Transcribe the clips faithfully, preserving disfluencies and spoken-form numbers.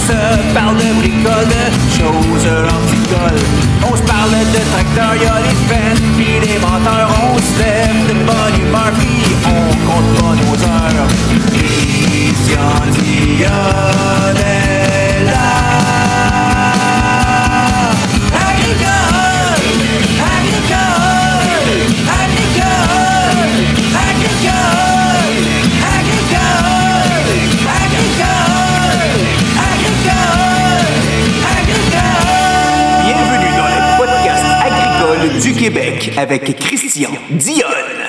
se parle de bricole, de choses anticoles. On se parle de tracteurs, y'a les peines, pis les menteurs. On se lève de bonne humeur, pis on compte pas nos heures. Christian Dionne est là. Agricole, agricole, agricole, agricole, agricole, agricole, agricole, agricole. Bienvenue dans le podcast agricole du Québec avec Christian Dionne.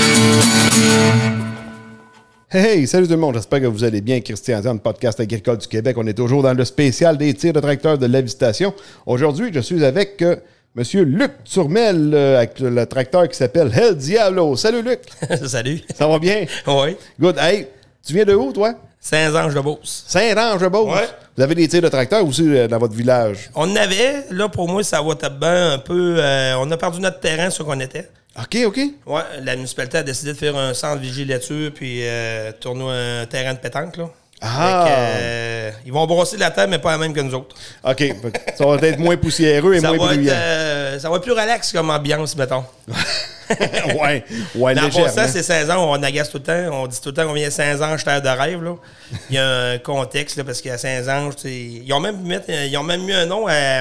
Hey, salut tout le monde, j'espère que vous allez bien. Christian Dionne, podcast agricole du Québec. On est toujours dans le spécial des tirs de tracteurs de l'avitation. Aujourd'hui, je suis avec euh, M. Luc Turmel, euh, avec le tracteur qui s'appelle El Diablo. Salut Luc! Salut! Ça va bien? Oui. Good. Hey, tu viens de où, toi? Saint-Ange-de-Beauce. Saint-Ange-de-Beauce? Ouais. Vous avez des tirs de tracteurs aussi euh, dans votre village? On en avait. Là, pour moi, ça va bien un peu. Euh, on a perdu notre terrain sur qu'on était. OK, OK. Ouais, la municipalité a décidé de faire un centre vigilature puis euh, tourner un terrain de pétanque, là. Ah! Fait que, euh, ils vont brosser la terre, mais pas la même que nous autres. OK. Ça va être moins poussiéreux et ça moins va bruyant. Être, euh, ça va être plus relax comme ambiance, mettons. ouais, ouais, Dans légèrement. ça, c'est seize ans, on agace tout le temps. On dit tout le temps qu'on vient à Saint-Ange, terre de rêve, là. Il y a un contexte, là, parce qu'à Saint-Ange, ils ont même mis, ils ont même mis un nom à...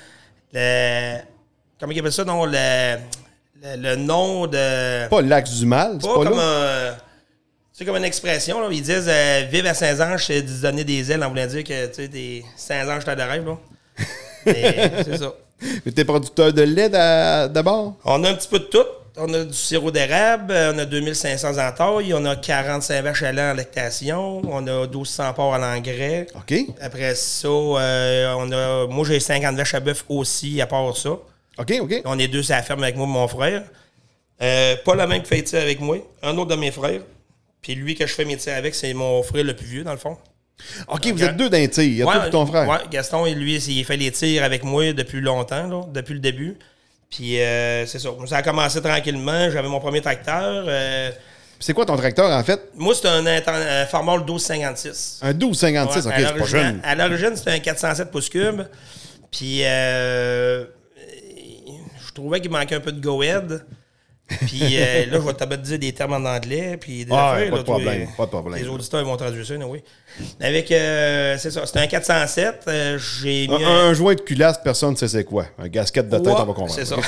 Le, comment ils appellent ça, non? Le... Le, le nom de... Pas l'axe du mal, c'est Pas, pas, comme là? un... C'est comme une expression, là. Ils disent euh, « Vive à Saint-Ange, c'est de donner des ailes », en voulant dire que, tu sais, des Saint-Ange, terre de rêve, là. Mais c'est ça. Mais t'es producteur de lait d'a- d'abord? On a un petit peu de tout. On a du sirop d'érable, on a deux mille cinq cents entailles, on a quarante-cinq vaches à lait en lactation, on a douze cents porcs à l'engrais. OK. Après ça, euh, on a, moi, j'ai cinquante vaches à bœuf aussi, à part ça. OK, OK. On est deux sur la ferme avec moi et mon frère. Euh, pas le même qui fait tirs avec moi, un autre de mes frères. Puis lui que je fais mes tirs avec, c'est mon frère le plus vieux, dans le fond. OK, vous êtes deux d'un tir. Il y a toi et ton frère. Ouais, Gaston, et lui, il fait les tirs avec moi depuis longtemps, là, depuis le début. Puis euh, c'est ça. Ça a commencé tranquillement. J'avais mon premier tracteur. Euh, C'est quoi ton tracteur, en fait? moi, c'était un, un Farmall douze cinquante-six. Un douze cinquante-six, Ouais, OK, à c'est pas jeune. À l'origine, c'était un quatre cent sept pouces cubes. Puis euh, je trouvais qu'il manquait un peu de go-head. Puis euh, là, je vais te dire des termes en anglais. Puis des Ah, affaires, pas là, de problème, les, pas de problème. Les auditeurs ils vont traduire ça, oui. Avec, euh, c'est ça, c'était un quatre cent sept. Euh, j'ai mis Un, un joint de culasse, personne ne sait c'est quoi. Un gasket de tête, Ouais, on va comprendre. C'est ça.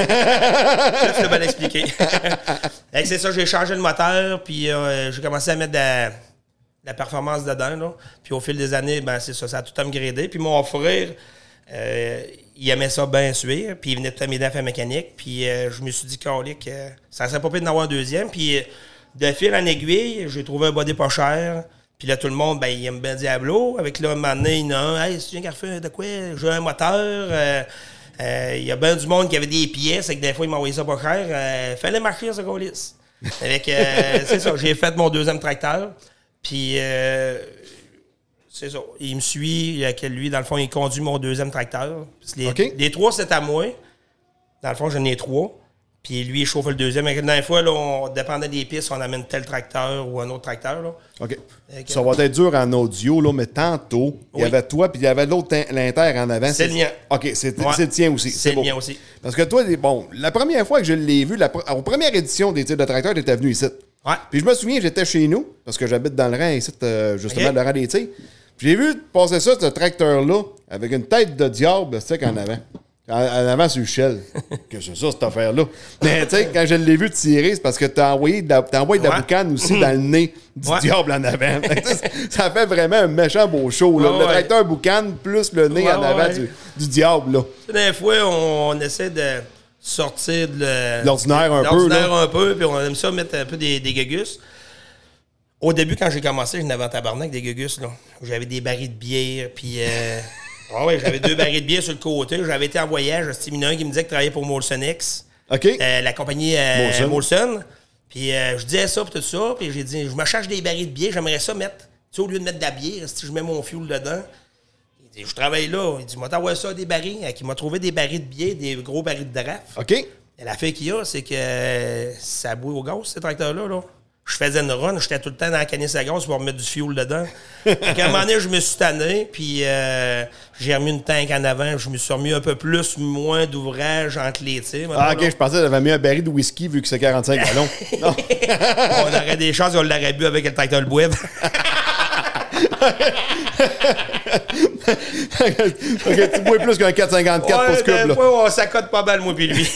Là, tu l'as bien expliqué. Fait c'est ça, j'ai changé le moteur, puis euh, j'ai commencé à mettre de la, de la performance dedans. Là. Puis au fil des années, ben, c'est ça, ça a tout upgradé. Puis mon frère, euh, il aimait ça bien suivre, puis il venait tout à m'aider à faire mécanique. Puis euh, je me suis dit, calique, euh, ça serait pas pire d'en avoir un deuxième. Puis euh, de fil en aiguille, j'ai trouvé un body pas cher. Puis là, tout le monde, ben, il aime bien Diablo. Avec là, un moment donné, il y en a un, hey, c'est bien qu'à de quoi? J'ai un moteur. Euh, euh, il y a bien du monde qui avait des pièces, et que des fois, il m'a envoyé ça pas cher. Euh, fallait marcher, ce colis. Avec, euh, c'est ça, j'ai fait mon deuxième tracteur. Puis, euh, c'est ça. Il me suit, avec lui, dans le fond, il conduit mon deuxième tracteur. Les, OK. les trois, c'est à moi. Dans le fond, j'en ai trois. Puis lui, il chauffe le deuxième. La dernière fois, là, on dépendait des pistes, on amène tel tracteur ou un autre tracteur. Là. OK. Avec, Ça va être dur en audio, là, mais tantôt, il y Oui. avait toi, puis il y avait l'autre tin- l'inter en avant. C'est le mien. OK, c'est Ouais. c'est le tien aussi. C'est le beau. mien aussi. Parce que toi, bon, la première fois que je l'ai vu, la, pr- aux premières éditions des tirs de tracteur, tu étais venu ici. Ouais. Puis je me souviens, j'étais chez nous, parce que j'habite dans le rang ici, euh, justement, OK. le rang des tirs. Puis j'ai vu passer ça, ce tracteur-là, avec une tête de diable, tu sais, qu'en avant. En, en avant sur le shell. Que c'est ça, cette affaire-là. Mais tu sais, quand je l'ai vu tirer, c'est parce que t'as envoyé de la, t'as envoyé de la Ouais. boucane aussi dans le nez du Ouais. diable en avant. Fait que ça, ça fait vraiment un méchant beau show. Là. Ouais, le ouais. tracteur boucane plus le nez Ouais, en avant ouais. du, du diable. Là. Des fois, on, on essaie de sortir de le- L'ordinaire un de peu, l'ordinaire là. un peu, puis on aime ça mettre un peu des, des gugus. Au début, quand j'ai commencé, je n'avais un tabarnak des gugus, là. J'avais des barils de bière, puis... Euh, ah ouais, j'avais deux barils de bière sur le côté. J'avais été en voyage, c'était un qui me disait qu'il travaillait pour Molson X, OK? euh, la compagnie euh, Molson. Molson. Puis euh, je disais ça, puis tout ça, puis j'ai dit, je me cherche des barils de bière, j'aimerais ça mettre, tu sais, au lieu de mettre de la bière, si je mets mon fuel dedans. Il dit, je travaille là. Il dit, moi, t'envoies ça des barils. Il m'a trouvé des barils de bière, des gros barils de draft. OK? Et l'affaire qu'il y a, c'est que euh, ça bouille au gaz, ces tracteurs-là. Là. je faisais une run, j'étais tout le temps dans la canisse à gaz pour remettre du fioul dedans. Donc, à un moment donné, je me suis tanné, puis euh, j'ai remis une tank en avant, je me suis remis un peu plus, moins d'ouvrage entre les tirs. Ah, OK, je pensais que j'avais mis un baril de whisky vu que c'est quarante-cinq gallons. Non. On aurait des chances qu'on l'aurait bu avec le tracteur le Boueb. OK, tu bois plus qu'un quatre cinquante-quatre ouais, pour ce cube, là. Ouais, on s'accote pas mal, moi puis lui.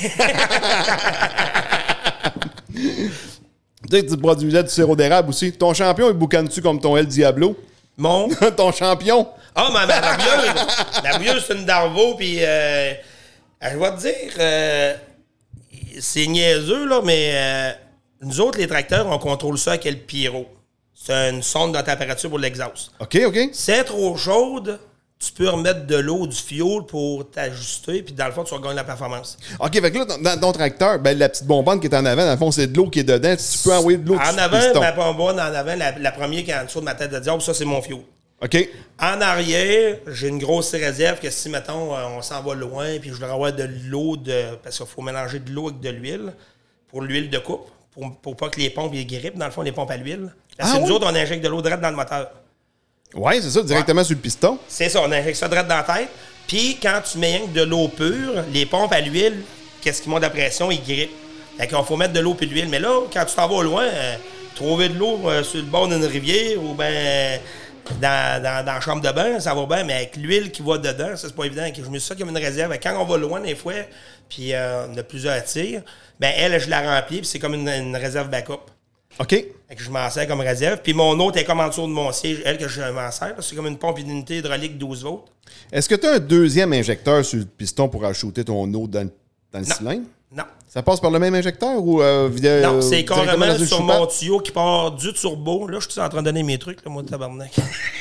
Tu sais que tu produisais du sirop d'érable aussi. Ton champion, il boucane-tu comme ton El Diablo? Mon? Ton champion? Ah, oh, mais ma, la bouilleuse, la bouilleuse, c'est une Darvaux, puis euh, je vais te dire, euh, c'est niaiseux, là, mais euh, nous autres, les tracteurs, on contrôle ça avec le pyro. C'est une sonde de température pour l'exhaust. OK, OK. Si c'est trop chaude, tu peux remettre de l'eau, du fioul pour t'ajuster, puis dans le fond, tu vas gagner la performance. OK, fait que là, dans, dans ton tracteur, ben, la petite bonbonne qui est en avant, dans le fond, c'est de l'eau qui est dedans. Tu peux envoyer de l'eau En sur avant, le piston. ma bonbonne, en avant, la, la première qui est en dessous de ma tête de diable, ça, c'est mon fioul. OK. En arrière, j'ai une grosse réserve que si, mettons, on s'en va loin, puis je voudrais avoir de l'eau, de parce qu'il faut mélanger de l'eau avec de l'huile, pour l'huile de coupe, pour, pour pas que les pompes ils grippent, dans le fond, les pompes à l'huile. Parce que Ah, nous oui? autres, on injecte de l'eau droite dans le moteur. Ouais, c'est ça, directement Ouais. sur le piston. C'est ça, on injecte ça droite dans la tête. Puis quand tu mets rien que de l'eau pure, les pompes à l'huile, qu'est-ce qui monte la pression, ils grippent. Fait qu'il faut mettre de l'eau puis de l'huile. Mais là, quand tu t'en vas au loin, euh, trouver de l'eau euh, sur le bord d'une rivière ou ben dans, dans, dans la chambre de bain, ça va bien, mais avec l'huile qui va dedans, ça c'est pas évident. Je me suis ça comme une réserve. Quand on va loin des fois, puis euh, on a plusieurs tirs, ben elle, je la remplis, puis c'est comme une, une réserve backup. OK. Fait que je m'en sers comme réserve. Puis mon autre est comme en dessous de mon siège, elle que je m'en sers. C'est comme une pompe d'unité hydraulique douze volts. Est-ce que tu as un deuxième injecteur sur le piston pour ajouter ton eau dans, le- dans le Non. cylindre? Non. Ça passe par le même injecteur ou euh, via, Non, euh, c'est directement carrément dans une sur soupape? mon tuyau qui part du turbo. Là, je suis en train de donner mes trucs, là, moi, de tabarnak.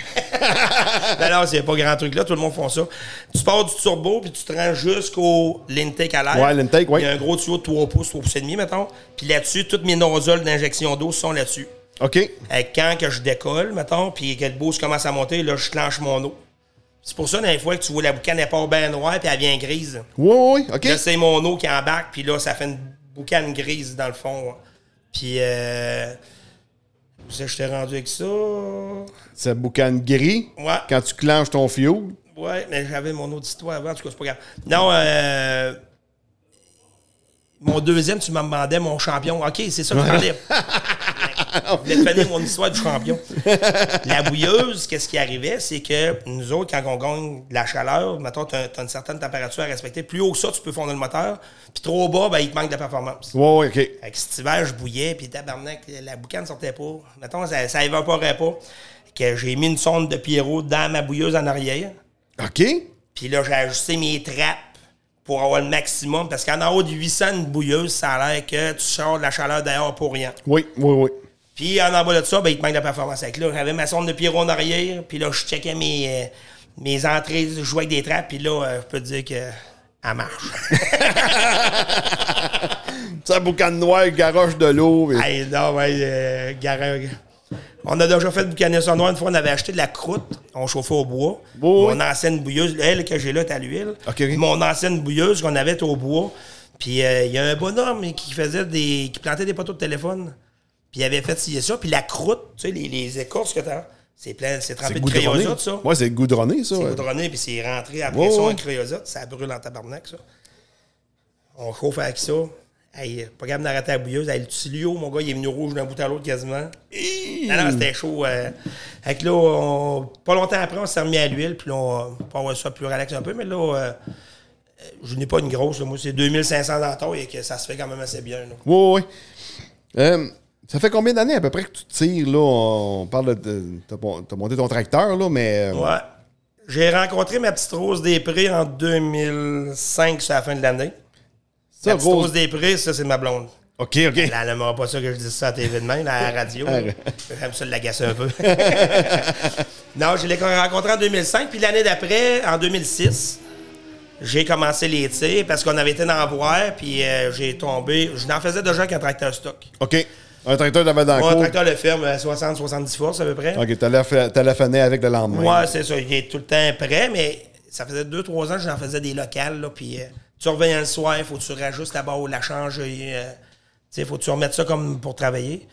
non, non, c'est pas grand truc là, tout le monde fait ça. Tu pars du turbo, puis tu te rends jusqu'au l'intake à l'air. Ouais, l'intake, ouais. Il y a un gros tuyau de trois pouces, trois pouces et demi, mettons. Puis là-dessus, toutes mes nozzles d'injection d'eau sont là-dessus. OK. Et quand que je décolle, mettons, puis que le boost commence à monter, là, je clenche mon eau. C'est pour ça, dans les fois que tu vois la boucane, elle part bien noire, puis elle vient grise. Oui, oui, OK. Là, c'est mon eau qui embarque, puis là, ça fait une boucane grise dans le fond. Puis, euh. Ça, je t'ai rendu avec ça. Ça boucane gris. Ouais. Quand tu clenches ton fioul. Ouais, mais j'avais mon autre histoire avant, en tout cas, c'est pas grave. Non, euh. Mon deuxième, tu me demandais mon champion. OK, c'est ça que je parlais. Je voulais finir mon histoire du champion. La bouilleuse, qu'est-ce qui arrivait, c'est que nous autres, quand on gagne de la chaleur, mettons, tu as une certaine température à respecter. Plus haut que ça, tu peux fondre le moteur. Puis trop bas, ben, il te manque de performance. Oui, oui, OK. Fait que cet hiver, je bouillais, puis tabarnak, la boucane ne sortait pas. Mettons, ça, ça évaporait pas. Que j'ai mis une sonde de Pierrot dans ma bouilleuse en arrière. OK. Puis là, j'ai ajusté mes trappes pour avoir le maximum. Parce qu'en haut de huit cents, une bouilleuse, ça a l'air que tu sors de la chaleur dehors pour rien. Oui, oui, oui. Puis en bas de ça, ben, il te manque de performance. Avec là, j'avais ma sonde de Pierrot en arrière. Puis là, je checkais mes, euh, mes entrées, je jouais avec des trappes. Puis là, euh, je peux te dire que elle marche. Ça boucane noire, garoche de l'eau. Et... Hey, non, ouais, euh, garage. On a déjà fait boucaner ça noir. Une fois, on avait acheté de la croûte. On chauffait au bois. Bon, mon ancienne bouilleuse, elle que j'ai là, est à l'huile. Okay, okay. Mon ancienne bouilleuse qu'on avait était au bois. Puis il euh, y a un bonhomme qui faisait des. qui plantait des poteaux de téléphone. Puis il avait fait ci et ça. Puis la croûte, tu sais, les, les écorces que t'as, c'est plein, c'est trempé de créosote, ça. Ouais, c'est goudronné, ça. C'est ouais. goudronné, puis c'est rentré à Ouais, pression ouais. en créosote. Ça brûle en tabarnak, ça. On chauffe avec ça. Hey, pas capable d'arrêter la bouilleuse. Hey, le tuyau, mon gars, il est venu rouge d'un bout à l'autre quasiment. Non, non, c'était chaud. Euh. Fait que là, on, pas longtemps après, on s'est remis à l'huile, puis là, on peut avoir ça plus relax un peu, mais là, euh, je n'ai pas une grosse. Là. Moi, c'est deux mille cinq cents dans la taille et que ça se fait quand même assez bien. Là. Oui, oui. Euh, ça fait combien d'années à peu près que tu tires, là? On parle de... T'as as monté ton tracteur, là, mais... Ouais. J'ai rencontré ma petite Rose des Prés en deux mille cinq, sur la fin de l'année. Ça, La petite Rose... Rose des Prés, ça, c'est ma blonde. OK, OK. Elle n'aimera pas ça que je dise ça à T V de même, à la radio. J'aime ça l'agacer un peu. Non, je l'ai rencontré en deux mille cinq, puis l'année d'après, en deux mille six, j'ai commencé les tirs parce qu'on avait été dans la voir, puis euh, j'ai tombé. Je n'en faisais déjà qu'un tracteur stock. OK. Un tracteur d'avant dans le Moi, un cours. tracteur le ferme à soixante à soixante-dix forces à peu près. OK, t'as la fenêtre avec le lendemain. Moi, c'est ça. Il est tout le temps prêt, mais ça faisait deux trois ans que j'en faisais des locales, là, puis euh, tu reviens le soir, il faut que tu rajustes la barre ou la changer. Euh, il faut que tu remettes ça comme pour travailler.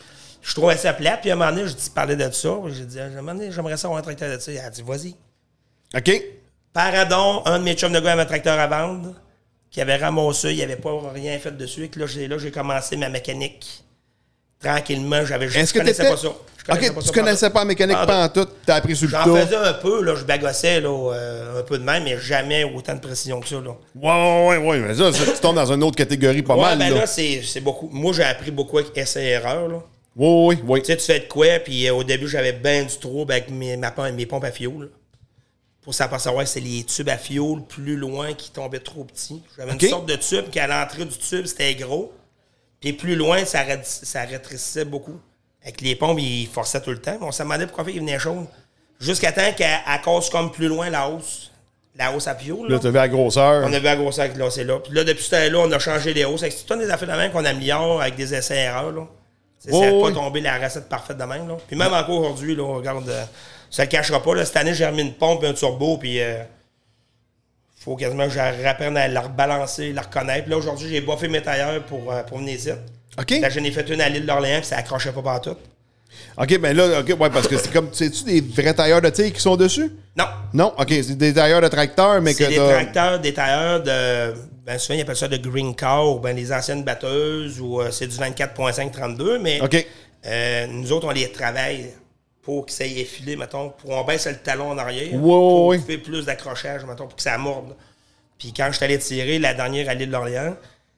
Je trouvais ça plate. Puis à un moment donné, je dis, parlais de ça. J'ai dit, à un moment donné, j'aimerais ça avoir un tracteur de ça. Elle a dit, vas-y. OK. Paradon, un de mes chums de gars avait un tracteur à vendre, qui avait ramassé, il n'avait pas rien fait dessus. Et que là, j'ai, là, j'ai commencé ma mécanique. Tranquillement, j'avais juste. Est-ce que je connaissais t'étais... pas ça. Je connaissais OK, pas tu ça connaissais pas la mécanique Ah, pas en tout. T'as appris sur le J'en tour. faisais un peu, là, je bagossais là, euh, un peu de même, mais jamais autant de précision que ça. Là. Ouais, ouais, ouais. Mais ça, ça, tu tombes dans une autre catégorie pas Ouais, mal. ben là, là, c'est, c'est beaucoup. Moi, j'ai appris beaucoup avec essai et erreur. Là. Oui, oui, oui. Tu sais, tu fais de quoi, puis euh, au début, j'avais bien du trouble avec mes, ma, mes pompes à fioul. Pour savoir, savoir c'est les tubes à fioul plus loin qui tombaient trop petits. J'avais OK. une sorte de tube qui, à l'entrée du tube, c'était gros. Puis plus loin, ça, ça rétrécissait beaucoup. Avec les pompes, ils forçaient tout le temps. On se demandait pourquoi il venait chaud. Jusqu'à temps qu'elle casse comme plus loin la hausse. La hausse à fioul. Là, tu as vu la grosseur. On a vu la grosseur qui c'est là. Puis là, depuis ce temps-là, on a changé les hausses. C'est tout des affaires de même qu'on améliore avec des essais erreurs. Là. C'est Oh, ça n'a oui. pas tombé la recette parfaite de même. Là. Puis même encore aujourd'hui, là, regarde, euh, ça ne le cachera pas. Là. Cette année, j'ai remis une pompe et un turbo. Puis il euh, faut quasiment que j'apprenne à la rebalancer, la reconnaître. Puis là, aujourd'hui, j'ai buffé mes tailleurs pour, euh, pour venir ici. OK. Là, j'en ai fait une à l'île d'Orléans, puis ça accrochait pas partout. OK, ben là, OK, ouais, parce que c'est comme, sais-tu des vrais tailleurs de tir qui sont dessus? Non. Non? OK, c'est des tailleurs de tracteur, mais C'est que des t'as- tracteurs, des tailleurs de. Ben souvent, ils appellent ça de green car, ou ben les anciennes batteuses, ou euh, c'est du vingt-quatre virgule cinq trente-deux, mais OK. euh, nous autres, on les travaille pour que ça y ait filé, mettons, pour on baisse le talon en arrière, Ouais, pour ouais. faire plus d'accrochage, mettons, pour que ça morde. Puis quand je suis allé tirer la dernière à l'île d'Orléans,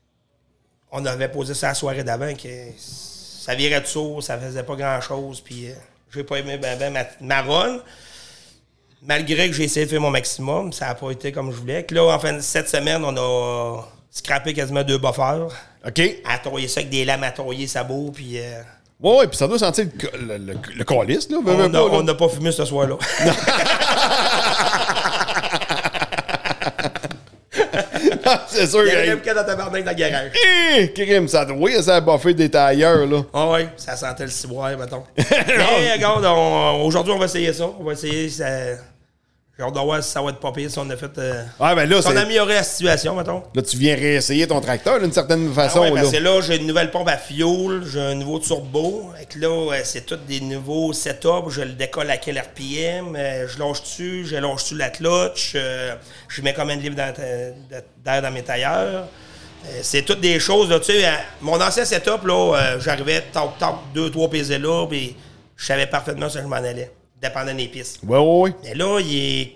on avait posé ça la soirée d'avant, que ça virait de sourd, ça faisait pas grand-chose, puis euh, j'ai pas aimé ben, ben ma, ma run. Malgré que j'ai essayé de faire mon maximum, ça n'a pas été comme je voulais. Que là, enfin, cette semaine, on a scrappé quasiment deux buffers. OK. À tourner ça avec des lames à tourner sabot, puis... Euh, Ouais, ouais, puis ça doit sentir le, co- le, le, le calice, là. veux, veux on pas, là. on n'a pas fumé ce soir-là. C'est sûr. Il y avait que- même qu'à dans ta barnaque dans le garage. Hé, crime, ça doit, ça a buffé des tailleurs, là. Ah oui, ça sentait le ciboire, mettons. Mais regarde, on- aujourd'hui, on va essayer ça. On va essayer ça. J'ai hâte de voir si ça va être pas pire, si on a fait... Euh, Ouais, ben là, si on c'est... a amélioré la situation, mettons. Là, tu viens réessayer ton tracteur d'une certaine façon, Ah ouais, là. parce que là, j'ai une nouvelle pompe à fioul, j'ai un nouveau turbo. Et que là, euh, c'est tous des nouveaux setups. Je le décolle à quel R P M, euh, je lâche dessus, je lâche dessus la clutch, euh, je mets combien de livres dans- de- d'air dans mes tailleurs. Euh, c'est toutes des choses, là, tu sais. euh, mon ancien setup, là, euh, j'arrivais, toc, toc, deux, trois P Z là, puis je savais parfaitement ce que je m'en allais, dépendant des pistes. Ouais, ouais, ouais. Mais là, il est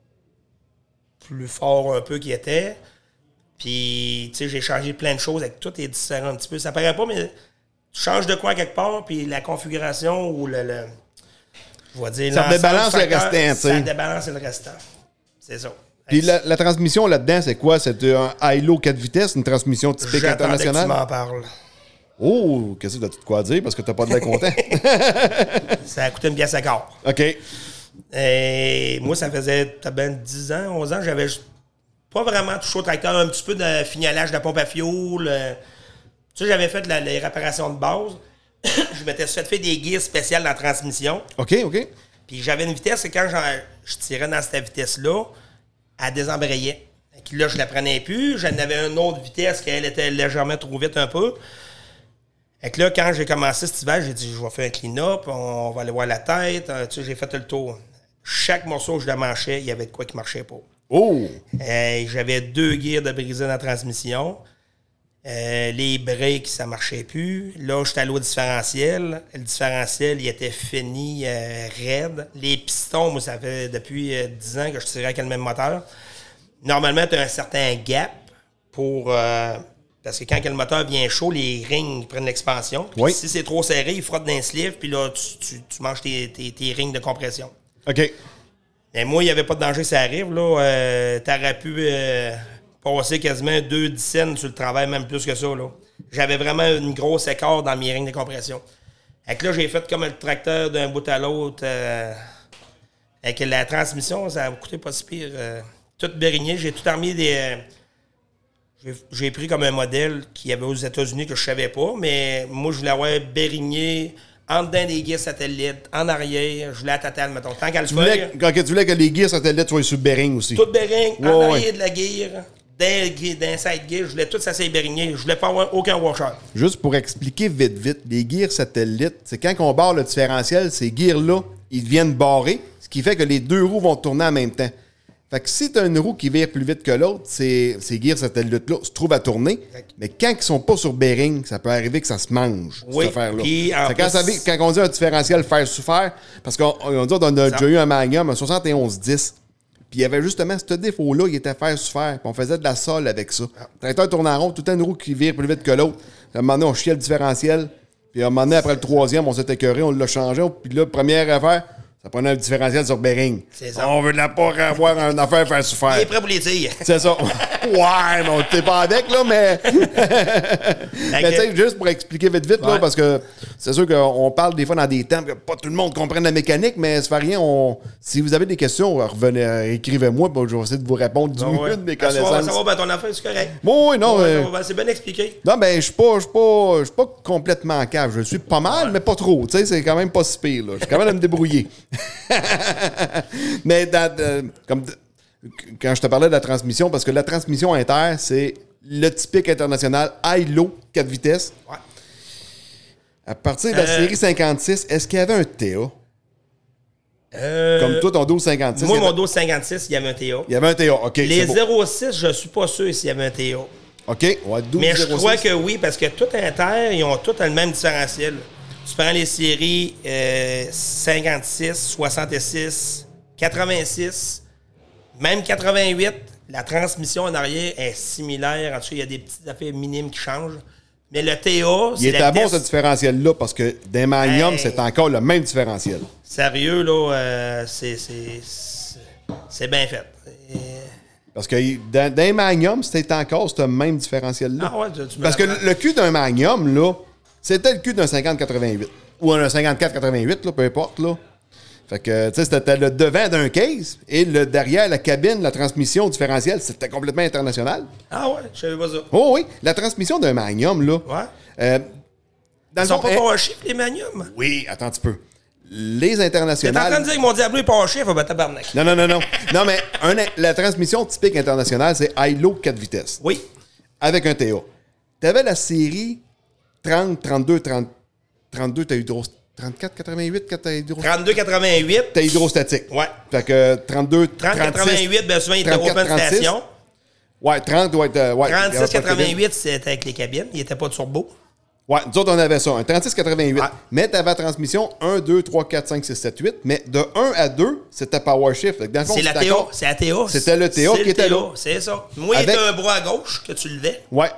plus fort un peu qu'il était. Puis, tu sais, j'ai changé plein de choses avec tout est différent un petit peu. Ça paraît pas, mais tu changes de quoi quelque part, puis la configuration ou le... le je vais dire... Ça l'ensemble débalance du le tracteur, restant, tu sais. Ça débalance le restant. C'est ça. Puis la, la transmission là-dedans, c'est quoi? C'est un I L O quatre vitesses, une transmission typique J'attendais que tu internationale? m'en parles. Oh, qu'est-ce que t'as-tu de quoi dire? Parce que t'as pas de l'air content. Ça a coûté une pièce à quart. OK. Et moi, ça faisait peut-être bien dix ans, onze ans, j'avais pas vraiment touché au tracteur, un petit peu de fignolage de pompe à fioul. euh, Tu sais, j'avais fait la- les réparations de base. Je m'étais fait faire des gears spéciales dans la transmission. OK, OK. Puis j'avais une vitesse et quand j'en- je tirais dans cette vitesse-là, elle désembrayait. Et que là, je la prenais plus. J'en avais une autre vitesse qu'elle était légèrement trop vite un peu. Et que là, quand j'ai commencé cet hiver, j'ai dit, je vais faire un clean-up, on va aller voir la tête. Euh, Tu sais, j'ai fait le tour. Chaque morceau que je démanchais, il y avait de quoi qui marchait pas. Oh! Euh, j'avais deux gears de brisé dans la transmission. Euh, les breaks, ça marchait plus. Là, j'étais allé au différentiel. Le différentiel, il était fini, euh, raide. Les pistons, moi, ça fait depuis euh, dix ans que je tirais avec le même moteur. Normalement, tu as un certain gap pour... euh, parce que quand le moteur vient chaud, les rings prennent l'expansion. Puis Oui. Si c'est trop serré, ils frottent dans les sleeves, puis là, tu, tu, tu manges tes, tes, tes rings de compression. OK. Mais moi, il n'y avait pas de danger, ça arrive. Là. Euh, tu aurais pu euh, passer quasiment deux dizaines sur le travail, même plus que ça. Là. J'avais vraiment une grosse écart dans mes rings de compression. Fait que là, j'ai fait comme le tracteur d'un bout à l'autre. Euh, avec la transmission, ça a coûté pas si pire. Euh, tout bérigné. J'ai tout armé des... euh, j'ai, j'ai pris comme un modèle qu'il y avait aux États-Unis que je savais pas, mais moi, je voulais avoir bérigné en dedans des guides satellites, en arrière. Je voulais la totale, mettons. Tant qu'à le Tu voulais, faire... que- quand tu voulais que les gears satellites soient sur le bearing aussi. Tout bearing, Ouais, en ouais. arrière de la gear, d'un side gear, je voulais tout ça s'ébérigner. Je voulais pas avoir aucun washer. Juste pour expliquer vite, vite, les gears satellites, c'est quand on barre le différentiel, ces gears-là, ils viennent barrer, ce qui fait que les deux roues vont tourner en même temps. Fait que si tu as une roue qui vire plus vite que l'autre, ces, ces gears satellites-là se trouvent à tourner. Exact. Mais quand ils sont pas sur bearing, ça peut arriver que ça se mange, oui, cette affaire-là. Puis, quand, plus... ça, quand on dit un différentiel fer sur fer, parce qu'on on dit on a déjà eu un Magnum, un soixante et onze dix, puis il y avait justement ce défaut-là, il était fer sur fer, puis on faisait de la sole avec ça. Ah. Le tracteur tourne en rond, tout le temps une roue qui vire plus vite que l'autre. À un moment donné, on chiait le différentiel, puis à un moment donné, après le troisième, on s'est écœuré, on l'a changé, puis là, première affaire... Ça prenait un différentiel sur bearing. C'est ça. On veut de la pas avoir une affaire faire souffrir. Il est prêt pour les tirs. C'est ça. Ouais, mais on t'es pas avec, là, mais. Mais tu sais, juste pour expliquer vite, vite, ouais. là, parce que c'est sûr qu'on parle des fois dans des temps que pas tout le monde comprenne la mécanique, mais ça fait rien. On... Si vous avez des questions, revenez, écrivez-moi, puis je vais essayer de vous répondre du mieux ouais. de mes connaissances. Ça va, ça va ben, ton affaire, c'est correct. Bon, oui, non. Ouais, euh... ben, c'est bien expliqué. Non, ben, je suis pas, pas, pas complètement en cave. Je suis pas mal, ouais. mais pas trop. Tu sais, c'est quand même pas si pire, là. Je suis quand même à me débrouiller. Mais dans, euh, comme de, quand je te parlais de la transmission, parce que la transmission inter, c'est le typique international high-low, quatre vitesses. Ouais. À partir de la euh, série cinquante-six, est-ce qu'il y avait un T A? Euh, comme toi, ton douze cinquante-six. Moi, mon avait... douze cinquante-six, il y avait un T A. Il y avait un T A, OK. Les zéro six, je suis pas sûr s'il y avait un T A. OK. Ouais, douze, mais je zéro six. crois que oui, parce que tout inter, ils ont tous le même différentiel. Tu prends les séries euh, cinquante-six, soixante-six, quatre-vingt-six, même quatre-vingt-huit, la transmission en arrière est similaire. En tout cas, il y a des petites affaires minimes qui changent. Mais le T A, c'est. Il était bon, ce différentiel-là, parce que dans Magnum, hey, c'est encore le même différentiel. Sérieux, là, euh, c'est, c'est, c'est, c'est bien fait. Et... Parce que dans, dans Magnum, c'était encore ce même différentiel-là. Ah ouais, tu, tu parce que le, le cul d'un Magnum, là, c'était le cul d'un cinquante quatre-vingt-huit. Ou un cinquante-quatre quatre-vingt-huit, là, peu importe, là. Fait que, tu sais, c'était le devant d'un case et le derrière, la cabine, la transmission différentielle, c'était complètement international. Ah ouais, je savais pas ça. Oh oui, la transmission d'un Magnum, là. Ouais. Euh, dans Ils sont pas eh, power shift, les Magnum? Oui, attends un petit peu. Les internationales... T'es en train de dire que mon Diablo est power shift? Ben tabarnak. Non, non, non, non. Non, mais un, la transmission typique internationale, c'est high-low quatre vitesses. Oui. Avec un T A. T'avais la série trente, trente-deux, trente, trente-deux, t'as hydro... trente-quatre quatre-vingt-huit, t'as hydro... trente-deux quatre-vingt-huit. T'as hydrostatique. Ouais. Fait que trente-deux, trente quatre-vingt-huit, bien souvent, il était open station. Ouais, trente, ouais. Euh, ouais trente-six quatre-vingt-huit, c'était avec les cabines. Il n'était pas de turbo. Ouais, nous autres, on avait ça. Un trente-six quatre-vingt-huit. Ouais. Mais t'avais la transmission un, deux, trois, quatre, cinq, six, sept, huit. Mais de un à deux, c'était power shift. Dans le fond, c'est la T A. C'est la T A. C'était le T A qui était là. C'est ça. Moi, il était un bras à gauche que tu levais. Ouais.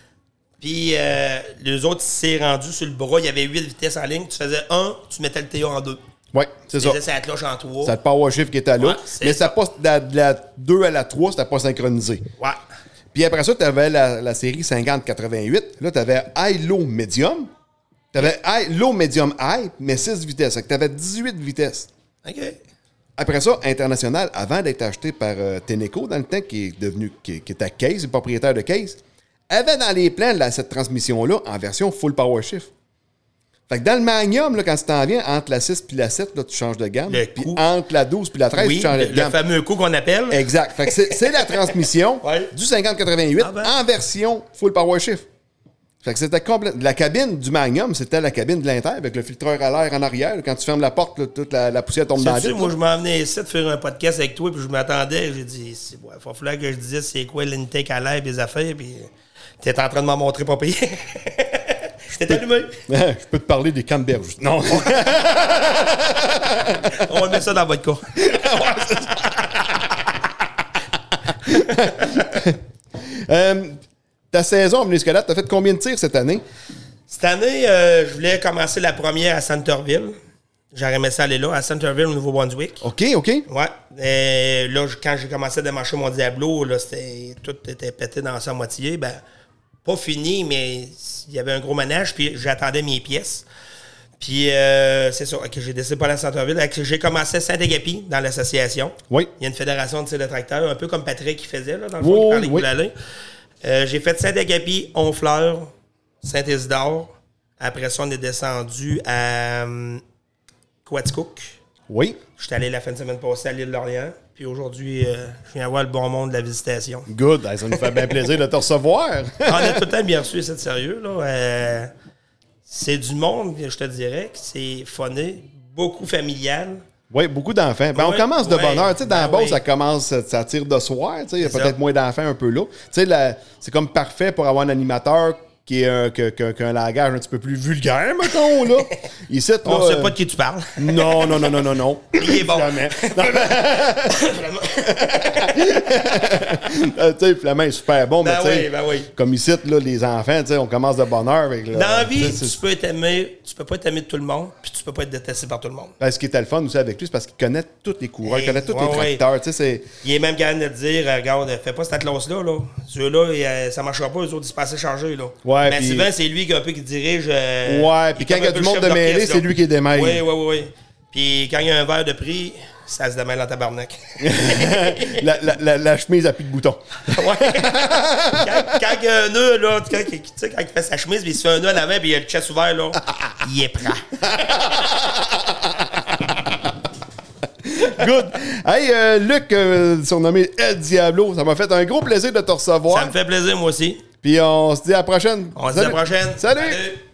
Puis euh, les autres, c'est rendu sur le bras. Il y avait huit vitesses en ligne. Tu faisais un, tu mettais le T A en deux. Oui, c'est ça. Ça cloche en trois. C'est le power shift qui était là. Ouais, mais ça passe de la, de la deux à la trois, c'était pas synchronisé. Ouais. Puis après ça, tu avais la, la série cinquante quatre-vingt-huit. Là, tu avais high, low, medium. Tu avais high, low, medium, high, mais six vitesses. Tu avais dix-huit vitesses. OK. Après ça, international, avant d'être acheté par euh, Tenneco, dans le temps, qui est devenu, qui, qui était Case, le propriétaire de Case, avait dans les plans là, cette transmission-là en version full power shift. Fait que dans le Magnum, là, quand tu t'en viens, entre la six puis la sept, là, tu changes de gamme. Puis entre la douze puis la treize, oui, tu changes le, de gamme. Le fameux coup qu'on appelle. Exact. Fait que c'est, c'est la transmission ouais. du cinquante quatre-vingt-huit ah ben. en version full power shift. Fait que c'était complètement... La cabine du Magnum, c'était la cabine de l'Inter avec le filtreur à l'air en arrière. Quand tu fermes la porte, là, toute la, la poussière tombe dans la vitre. Moi, je m'en venais ici de faire un podcast avec toi, puis je m'attendais. J'ai dit, il ouais, va falloir que je dise c'est quoi l'intake à l'air et les affaires, puis t'es en train de m'en montrer pas payé. T'es allumé. Je peux te parler des canneberges. Non. On va mettre ça dans votre cas. euh, ta saison en escalade, t'as fait combien de tirs cette année? Cette année, euh, je voulais commencer la première à Centerville. J'aurais aimé ça aller là, à Centerville, au Nouveau-Brunswick. OK, OK. Ouais. Et là, quand j'ai commencé à démarcher mon Diablo, là, c'était, tout était pété dans sa moitié. Ben, pas fini, mais il y avait un gros manège, puis j'attendais mes pièces. Puis, euh, c'est ça, que j'ai décidé pas aller à Centerville. J'ai commencé à Saint-Agapi, dans l'association. Oui. Il y a une fédération de tir de tracteurs, un peu comme Patrick qui faisait, là, dans le fond, oui, qui parlait oui. Goulalin. Euh, j'ai fait Saint-Agapi, Honfleur, Saint-Isidore. Après ça, on est descendu à um, Quaticook. Oui. J'étais allé la fin de semaine passée à l'île d'Orléans. Puis aujourd'hui, euh, je viens voir le bon monde de la visitation. Good. Ça nous fait bien plaisir de te recevoir. On a tout le temps bien reçu, c'est sérieux. Là. Euh, c'est du monde, je te dirais, que c'est funné, beaucoup familial. Oui, beaucoup d'enfants. Ben, Oui, on commence de oui, bonne heure. Tu sais, dans ben la Beauce, oui. ça commence, ça tire de soir. Tu sais, il y a C'est peut-être ça. moins d'enfants un peu là. Tu sais, la- c'est comme parfait pour avoir un animateur qui est un, que, que- qu'un langage un petit peu plus vulgaire, mettons, là. Ici, là, On sait euh, pas de qui tu parles. Non, non, non, non, non, non. Il est bon. Jamais. Euh, tu sais, Flamand est super bon, Ben mais tu sais, oui, ben oui. comme ici, là, les enfants, tu sais, on commence de bonne heure avec. là, Dans la tu vie, sais, c'est- tu peux être aimé, tu peux pas être aimé de tout le monde, puis tu peux pas être détesté par tout le monde. ben, ce qui était le fun aussi avec lui, c'est parce qu'il connaît tous les coureurs, il Hey, connaît tous ouais, les ouais. tracteurs. Tu sais, c'est. Il est même capable de te dire, euh, regarde, fais pas cette classe-là, là. Ceux-là, il, euh, ça marchera pas, eux autres, ils se passent chargés, là. Ouais, mais puis- souvent, c'est lui qui, un peu, qui dirige. euh, Ouais, puis est quand comme il y a un peu du le monde chef de mêlée, d'orchestre, c'est là. lui qui démêle. Oui, oui, oui, oui. Puis quand il y a un verre de prix, ça se démêle en tabarnak. la, la, la, la chemise à plus de boutons. Ouais. quand, quand il y a un nœud, là, quand, il- tu sais, quand il fait sa chemise, puis il se fait un nœud à l'avant, puis il a le chest ouvert, là, il est prêt. Good. Hey, euh, Luc, euh, surnommé El Diablo, ça m'a fait un gros plaisir de te recevoir. Ça me fait plaisir, moi aussi. Puis on se dit à la prochaine. On se dit à la Salut. prochaine. Salut. Salut.